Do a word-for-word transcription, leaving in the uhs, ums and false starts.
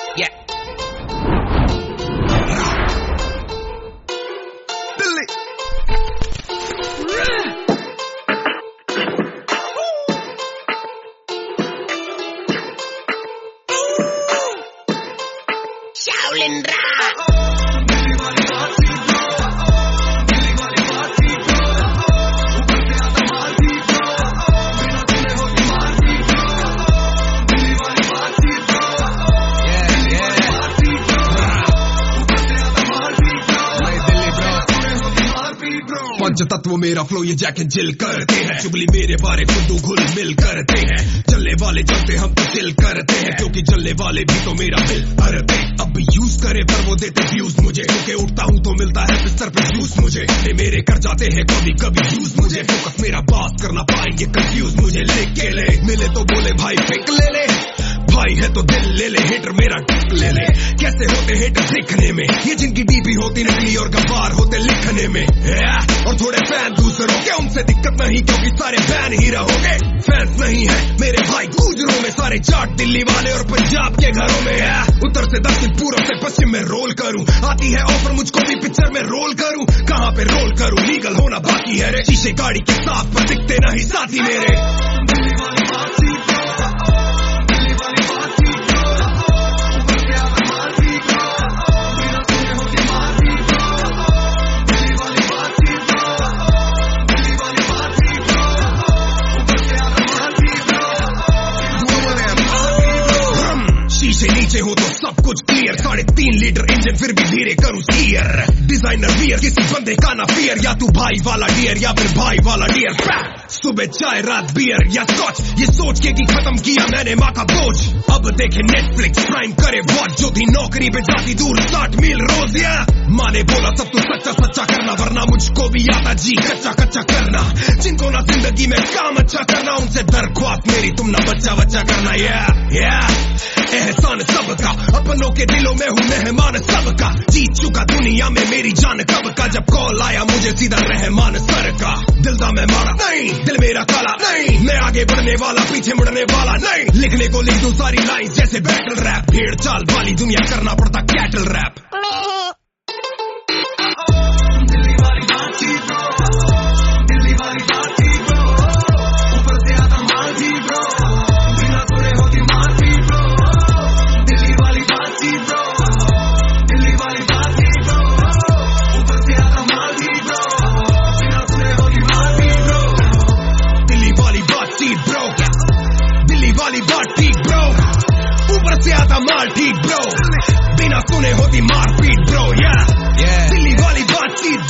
Yeah. Dilly. Shaolin Ra. पंच तत्व मेरा flow ये जैक एंड जिल करते हैं, चुगली मेरे बारे खुद घुल मिल करते हैं। चलने वाले चलते हम तो चिल करते हैं, क्योंकि चलने वाले भी तो मेरा दिल भरते। अब यूज करे पर वो देते व्यूज मुझे, क्योंकि उठता हूँ तो मिलता है बिस्तर पे जूस मुझे। ये मेरे कर जाते हैं कभी कभी यूज मुझे, फोकस मेरा बात करना पाएंगे कंफ्यूज मुझे। लेके ले मिले तो बोले भाई फेंक ले ले, भाई है तो दिल ले ले, हेटर मेरा टिक ले ले। कैसे होते हेटर दिखने में, ये जिनकी डीपी होती नकली और गवार होते लिखने में। और थोड़े फैन दूसरों के, उनसे दिक्कत नहीं क्योंकि सारे फैन ही रहोगे। फैंस नहीं है मेरे भाई गुजरों में, सारे जाट दिल्ली वाले और पंजाब के घरों में। उत्तर से दक्षिण पूर्व से पश्चिम में रोल करूं, आती है ऑफर मुझको भी पिक्चर में रोल करूं। कहां पे रोल करूं, लीगल होना बाकी है रे। शीशे गाड़ी के साथ पर दिखते नहीं साथी मेरे। शीशे नीचे हो तो सब कुछ क्लियर, साढ़े तीन लीटर इंजन फिर भी धीरे करूं स्टीयर। डिजाइनर वियर किसी बंदे का ना फियर, या तू भाई वाला डियर या फिर भाई वाला डियर। सुबह चाय रात बियर या स्कॉच, ये सोच के कि खत्म किया मैंने माँ का बोझ। अब देखे नेटफ्लिक्स प्राइम करे वॉच, जो थी नौकरी पे जाती दूर साठ मील रोज। या माँ ने बोला सब तू सच्चा सच्चा करना, वरना मुझको भी आता जी कच्चा कच्चा करना। जिनको ना जिंदगी में काम अच्छा करना, उनसे दरख्वास्त मेरी तुम ना बच्चा बच्चा करना। या या एहसान सबका, अपनों के दिलों में हूँ मेहमान सबका। जीत चुका दुनिया में मेरी जान कब का, जब कॉल आया मुझे सीधा रहमान सर का। दिलदा मैं मारा नहीं, दिल मेरा काला नहीं, मैं आगे बढ़ने वाला पीछे मुड़ने वाला नहीं। लिखने को लिख दूं सारी लाइंस जैसे बैटल रैप, भीड़ चाल वाली दुनिया करना पड़ता कैटल रैप। ऊपर से आता माल ठीक ब्रो, बिना सुने होती मारपीट ब्रो। या दिल्ली वाली बातचीत